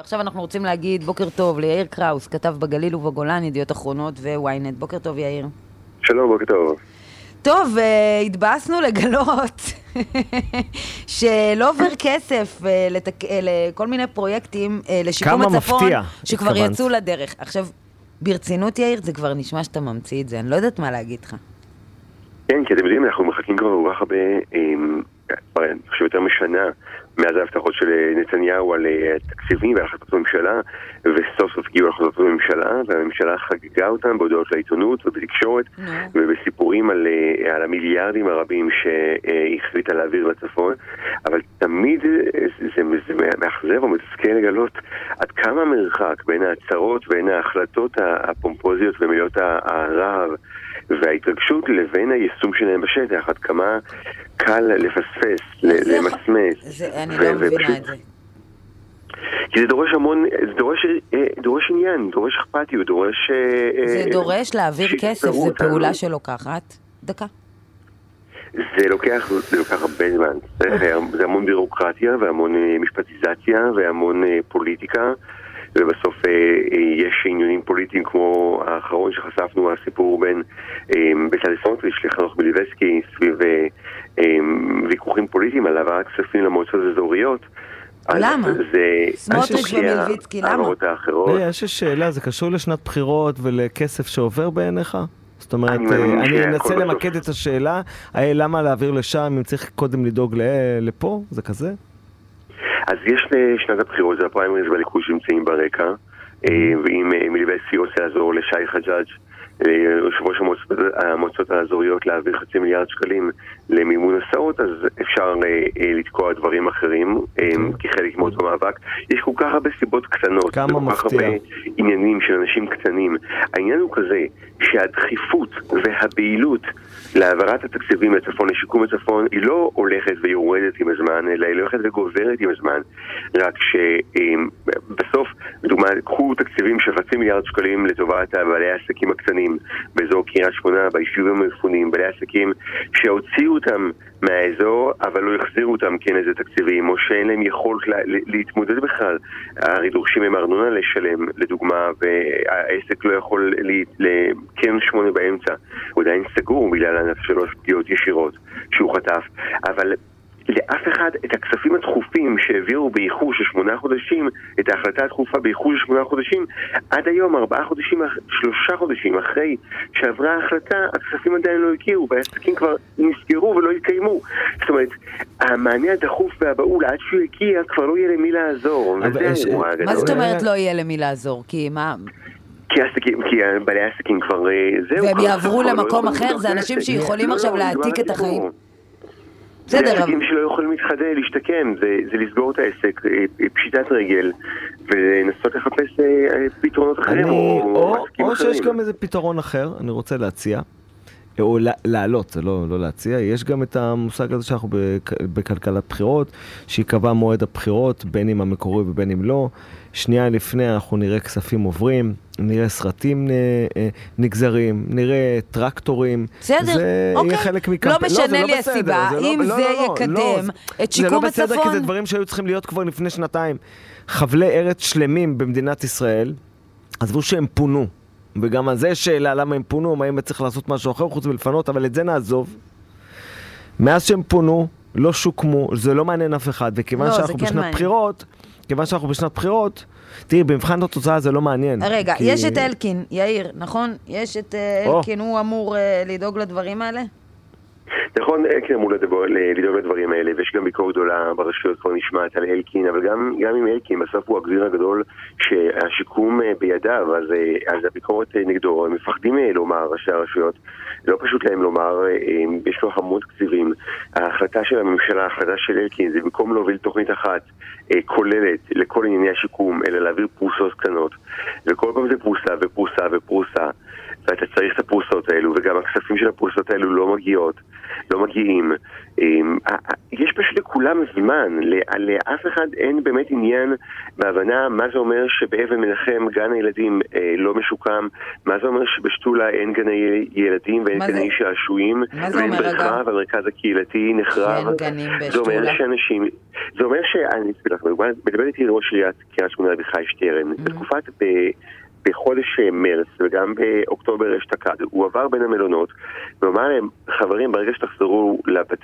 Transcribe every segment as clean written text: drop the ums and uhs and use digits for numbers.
ועכשיו אנחנו רוצים להגיד בוקר טוב ליאיר קראוס, כתב בגליל ובגולן, ידיעות אחרונות וויינט. בוקר טוב יאיר. שלום, בוקר טוב. טוב, התבאסנו לגלות שלא עובר כסף לכל מיני פרויקטים לשיקום הצפון שכבר יצאו לדרך. עכשיו, ברצינות יאיר, זה כבר נשמע שאתה ממציא את זה, אני לא יודעת מה להגיד לך. כן, כי אתם יודעים, אנחנו מחכים כבר כל כך הרבה, אני חושב יותר משנה, מאז ההבטחות של נתניהו על תקציבים ועל החלטות הממשלה, וסוף סוף הגיעו החלטות הממשלה, והממשלה חגגה אותם בהודעות לעיתונות ובתקשורת, ובסיפורים על המיליארדים הרבים שהחליטה להעביר לצפון, אבל תמיד זה מאכזב או מתסכל לגלות עד כמה מרחק בין ההצהרות, בין ההחלטות הפומפוזיות ומילות הרעב וההתרגשות לבין היישום שלהם בשטח, עד כמה קל לפספס, למסמס. אני לא מבינה את זה. כי זה דורש המון, זה דורש עניין, דורש אכפתיות, דורש... זה דורש להעביר כסף, זה פעולה שלוקחת דקה. זה לוקח הרבה זמן. זה המון בירוקרטיה והמון משפטיזציה והמון פוליטיקה, ובסוף יש עניינים פוליטיים כמו האחרון שחשפנו, הסיפור בין בצלאל סמוטריץ' לחנוך מילביצקי סביב ויכוחים פוליטיים על העברת כספים למועצות אזוריות. למה? סמוטריץ' ומילביצקי, למה? יש שאלה, זה קשור לשנת בחירות ולכסף שעובר בעיניך? זאת אומרת, אני אנסה למקד את השאלה, למה להעביר לשם אם צריך קודם לדאוג לפה? זה כזה? אז יש שנת הבחירות, זה הפריימריז והליכוד שנמצאים ברקע, ואם מילביצקי רוצה לעזור לשי חג'אג', יושב ראש המועצות האזוריות, להעביר 500 מיליארד שקלים למימון הסעות, אז אפשר לתקוע דברים אחרים כחלק מאותו מאבק. יש כל כך הרבה סיבות קטנות, כמה מפתיע, הרבה עניינים של אנשים קטנים. העניין הוא כזה שהדחיפות והבהילות להעברת התקציבים לצפון, לשיקום הצפון, היא לא הולכת ויורדת עם הזמן, אלא היא הולכת וגוברת עם הזמן. רק שבסוף, לדוגמה, קחו תקציבים של 500 מיליארד שקלים לטובת בעלי העסקים הקטנים באזור קריית שמונה, ביישובים המפונים, בעלי העסקים שהוציאו אותם מהאזור, אבל לא יחזירו אותם כן איזה תקציבים, או שאין להם יכולת להתמודד בכלל. הרי דורשים הם ארנונה לשלם, לדוגמה, והעסק לא יכול כן 8 באמצע. הוא עדיין סגור בגלל ענף 3 פגיעות ישירות שהוא חטף. אבל לאף אחד את הכספים הדחופים שהעבירו באיחור של 8 חודשים, את ההחלטה הדחופה באיחור של 8 חודשים, עד היום 4 חודשים, 3 חודשים אחרי שעברה ההחלטה, הכספים עדיין לא הגיעו, והעסקים כבר נסגרו ולא התקיימו. זאת אומרת, המענה הדחוף והבאול עד שהוא הגיע, כבר לא יהיה למי לעזור. מה זאת אומרת לא יהיה למי לעזור? כי מה... כי בעלי העסקים כבר זהו. והם יעברו למקום אחר, זה אנשים שיכולים עכשיו להעתיק את החיים. בסדר. זה עסקים שלא יכולים להשתקם, זה לסגור את העסק, פשיטת רגל, ולנסות לחפש פתרונות אחרים. או שיש גם איזה פתרון אחר, אני רוצה להציע, או לעלות, זה לא להציע, יש גם את המושג הזה שאנחנו בכלכלת בחירות, שיקבע מועד הבחירות, בין אם המקורי ובין אם לא, שנייה לפני אנחנו נראה כספים עוברים, נראה סרטים נגזרים, נראה טרקטורים. בסדר, זה יהיה חלק מקמפיין. לא משנה לי הסיבה, אם זה יקדם את שיקום הצפון. זה לא בסדר, כי זה דברים שהיו צריכים להיות כבר לפני שנתיים. חבלי ארץ שלמים במדינת ישראל, עזבו שהם פונו, וגם על זה שאלה למה הם פונו, מה אם צריך לעשות משהו אחר חוץ מלפנות, אבל את זה נעזוב. מאז שהם פונו, לא שוקמו, זה לא מעניין אף אחד, וכיוון שאנחנו בשנת בחירות, תראי, במבחן התוצאה זה לא מעניין. רגע, יש את אלקין, יאיר, נכון? יש את אלקין, הוא אמור לדאוג לדברים האלה? נכון, אלקין אמור לדאוג לדברים האלה, ויש גם ביקורת גדולה ברשויות כבר נשמעת על אלקין, אבל גם עם אלקין, בסוף הוא הגביר הגדול שהשיקום בידיו, אז הביקורת נגדו, הם מפחדים לומר ראשי הרשויות, לא פשוט להם לומר, יש לו המון תקציבים. ההחלטה של הממשלה, ההחלטה של אלקין, זה במקום להוביל תוכנית אחת כוללת לכל ענייני השיקום, אלא להעביר פרוסות קטנות, וכל פעם זה פרוסה ופרוסה ופרוסה, ואתה צריך את הפרוסות האלו, וגם הכספים של הפרוסות האלו לא מגיעים. יש פשוט לכולם גם זמן, לאף אחד אין באמת עניין בהבנה מה זה אומר שבאבן מנחם גן הילדים לא משוקם, מה זה אומר שבשתולה אין גני ילדים ואין גני שעשועים, ואין בריכה והמרכז הקהילתי נחרב. זה אומר שאנשים, זה אומר שאני מדבר איתי ראש עיריית קריית שמונה אביחי שטרן, בתקופת בחודש מרץ וגם באוקטובר אשתקד, הוא עבר בין המלונות ואומר להם, חברים, ברגע שתחזרו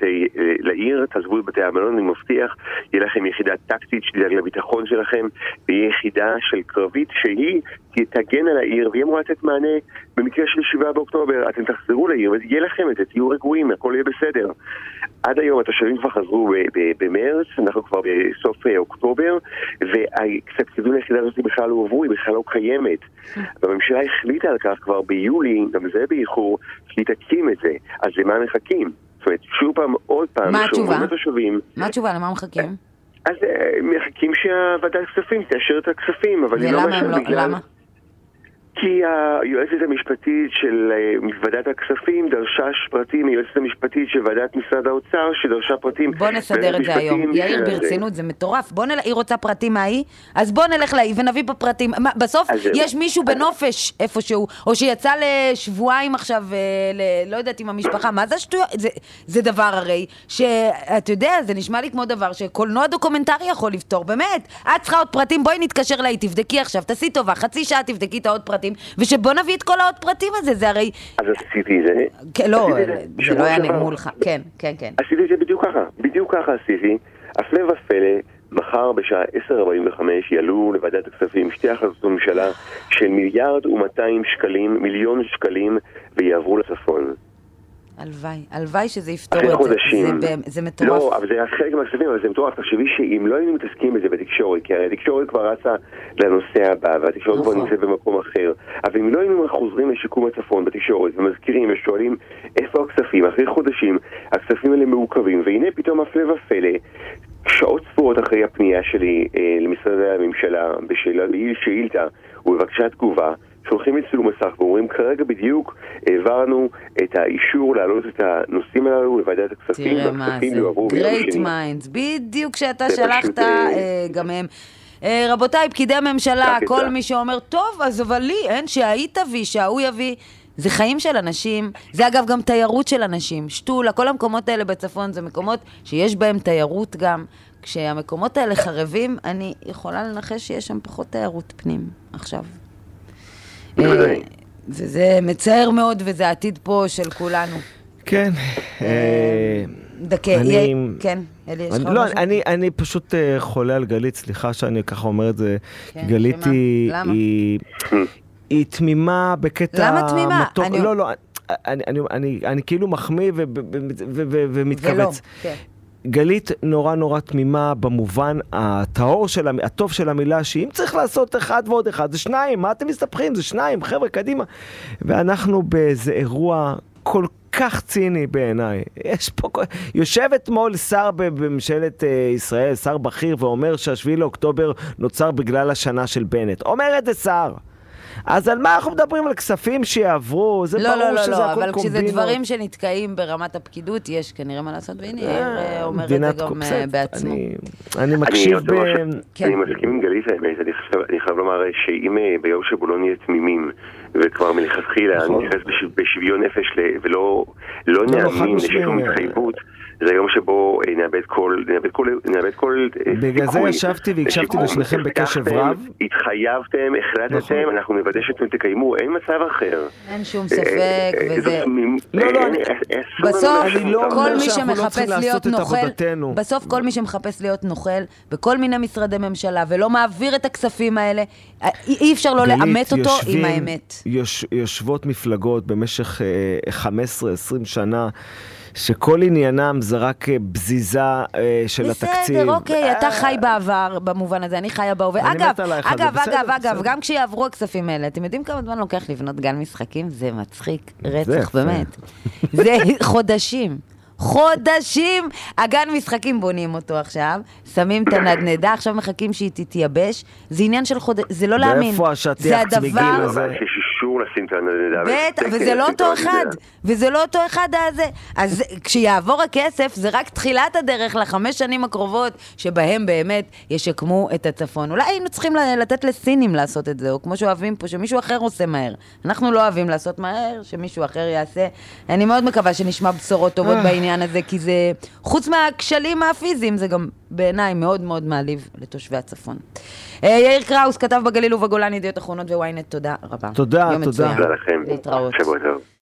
לעיר, תעזבו את בתי המלון, אני מבטיח, יהיה לכם יחידה טקטית שתדאג לביטחון שלכם, ויהיה יחידה של קרבית שהיא תגן על העיר, והיא אמורה לתת מענה במקרה של 7 באוקטובר, אתם תחזרו לעיר ויהיה לכם את זה, תהיו רגועים, הכל יהיה בסדר. עד היום התושבים כבר חזרו במרץ, אנחנו כבר בסוף אוקטובר, והתקציבים ליחידה הזאת בכלל לא עברו, היא בכלל לא קיימת. והממשלה החליטה על כך כבר ביולי, גם זה באיחור, שהיא תקים את זה. אז למה מחכים? זאת אומרת, שוב פעם, עוד פעם, מה התשובה? מה התשובה? למה מחכים? אז מחכים שהוועדת הכספים תאשר את הכספים, אבל היא לא משהו בגלל... למה? כי היועצת המשפטית של ועדת הכספים דרשה פרטים, היועצת המשפטית של ועדת משרד האוצר שדרשה פרטים. בוא נסדר את זה היום. יאיר, ברצינות, זה מטורף. היא רוצה פרטים מהי, אז בוא נלך להיא ונביא בפרטים. בסוף יש מישהו בנופש איפשהו, או שיצא לשבועיים עכשיו, לא יודעת עם המשפחה, מה זה שטויה? זה דבר הרי, שאתה יודע, זה נשמע לי כמו דבר שקולנוע דוקומנטרי יכול לפתור, באמת. את צריכה עוד פרטים, בואי נתקשר להיא, תבדקי עכשיו, תעשי טובה, חצי שעה תבדקי את העוד פרטים, ושבוא נביא את כל העוד פרטים הזה, זה הרי... אז עשיתי זה. לא, זה לא היה נאמור לך. כן. עשיתי זה בדיוק ככה עשיתי. הפלא ופלא, מחר בשעה 10:45 יעלו לוועדת הכספים שתי החלטות ממשלה של 1.2 מיליארד שקלים ויעברו לצפון. הלוואי שזה יפתור את זה, זה מטורף. לא, אבל זה חלק מהכספים, אבל זה מטורף. תחשבי שאם לא היינו מתעסקים בזה בתקשורת, כי הרי התקשורת כבר רצה לנושא הבא, והתקשורת כבר נמצאת במקום אחר, אבל אם לא היינו חוזרים לשיקום הצפון בתקשורת, ומזכירים ושואלים איפה הכספים, אחרי חודשים, הכספים האלה מעוכבים, והנה פתאום הפלא ופלא, שעות ספורות אחרי הפנייה שלי למשרדי הממשלה, בשאילתה ובבקשת תגובה, שולחים את צילום מסך ואומרים, כרגע בדיוק העברנו את האישור להעלות את הנושאים הללו לוועדת הכספים. תראה מה זה, great minds, בדיוק שאתה שלחת גם הם. רבותיי, פקידי הממשלה, כל מי שאומר, טוב, אז אבל לי, אין, שהיא תביא, שההוא יביא, זה חיים של אנשים, זה אגב גם תיירות של אנשים, שתולה, כל המקומות האלה בצפון זה מקומות שיש בהם תיירות גם, כשהמקומות האלה חרבים, אני יכולה לנחש שיש שם פחות תיירות פנים עכשיו. וזה מצער מאוד, וזה העתיד פה של כולנו. כן. דקה, כן, אלי, יש לך לא, אני פשוט חולה על גלית, סליחה שאני ככה אומר את זה. גלית היא תמימה בקטע... למה תמימה? לא, אני כאילו מחמיא ומתכווץ. גלית נורא תמימה במובן הטוב של המילה, שאם צריך לעשות 1 ועוד 1 זה 2, מה אתם מסתבכים? זה 2, חבר'ה, קדימה. ואנחנו באיזה אירוע כל כך ציני בעיניי. יושב אתמול שר בממשלת ישראל, שר בכיר, ואומר שה7 לאוקטובר נוצר בגלל השנה של בנט. אומר את זה שר. אז על מה אנחנו מדברים? על כספים שיעברו? זה ברור שזה הכל קומבינות. אבל כשזה דברים שנתקעים ברמת הפקידות, יש כנראה מה לעשות, והנה, אומר את זה גם בעצמו. אני מקשיב אני מסכים עם גלית, אני חייב לומר שאם ביום שבו לא נהיה תמימים, וכבר מלכתחילה נתייחס בשוויון נפש ולא נאמין לשום התחייבות, זה היום שבו נאבד כל... בגלל זה ישבתי והקשבתי לשניכם בקשב רב. התחייבתם, החלטתם, אנחנו נוודא שאתם תקיימו, אין מצב אחר. אין שום ספק, וזה... בסוף כל מי שמחפש להיות נוכל, בסוף כל מי שמחפש להיות נוכל, בכל מיני משרדי ממשלה, ולא מעביר את הכספים האלה, אי אפשר לא לאמת אותו עם האמת. יושבות מפלגות במשך 15-20 שנה, שכל עניינם זה רק בזיזה של התקציב. בסדר, אוקיי, אתה חי בעבר במובן הזה, אני חיה בהווה. אגב, גם כשיעברו הכספים האלה, אתם יודעים כמה זמן לוקח לבנות גן משחקים? זה מצחיק, רצח, באמת. זה חודשים, הגן משחקים בונים אותו עכשיו, שמים את הנדנדה, עכשיו מחכים שהיא תתייבש, זה עניין של חודש, זה לא להאמין. ואיפה השטיח צמיגים הזה? אישור לשים את הנדב. וזה לא אותו אחד, וזה לא אותו אחד הזה. אז כשיעבור הכסף, זה רק תחילת הדרך ל5 שנים הקרובות, שבהם באמת ישקמו את הצפון. אולי היינו צריכים לתת לסינים לעשות את זה, או כמו שאוהבים פה, שמישהו אחר עושה מהר. אנחנו לא אוהבים לעשות מהר, שמישהו אחר יעשה. אני מאוד מקווה שנשמע בשורות טובות בעניין הזה, כי זה, חוץ מהכשלים הפיזיים, זה גם בעיניי מאוד מאוד מעליב לתושבי הצפון. יאיר קראוס כתב בגליל ובגולן, ידיעות אחרונות וויינט, תודה רבה. תודה, תודה. תודה לכם. להתראות. שבוע טוב.